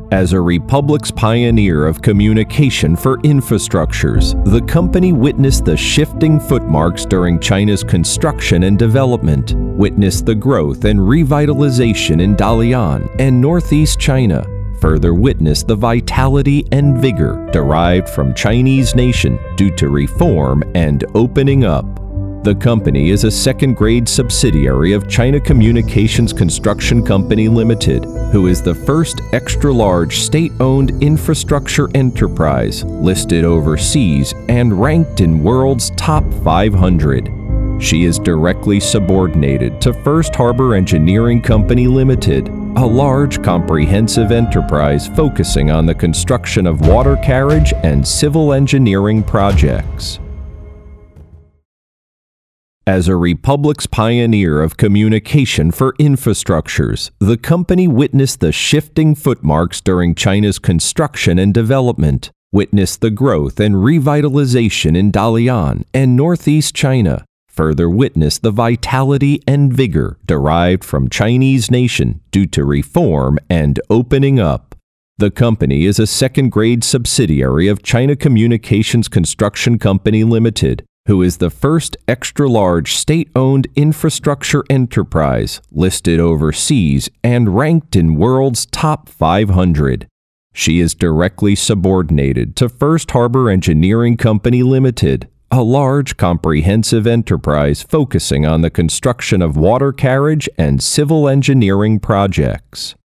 As a republic's pioneer of communication for infrastructures, the company witnessed the shifting footmarks during China's construction and development, witnessed the growth and revitalization in Dalian and northeast China, further witnessed the vitality and vigor derived from Chinese nation due to reform and opening up. The company is a second-grade subsidiary of China Communications Construction Company Limited, who is the first extra-large state-owned infrastructure enterprise listed overseas and ranked in world's top 500. She is directly subordinated to First Harbor Engineering Company Limited, a large comprehensive enterprise focusing on the construction of water carriage and civil engineering projects. As a republic's pioneer of communication for infrastructures, the company witnessed the shifting footmarks during China's construction and development, witnessed the growth and revitalization in Dalian and northeast China, further witnessed the vitality and vigor derived from Chinese nation due to reform and opening up. The company is a second-grade subsidiary of China Communications Construction Company Limited, who is the first extra-large state-owned infrastructure enterprise listed overseas and ranked in world's top 500. She is directly subordinated to First Harbor Engineering Company Limited, a large comprehensive enterprise focusing on the construction of water carriage and civil engineering projects.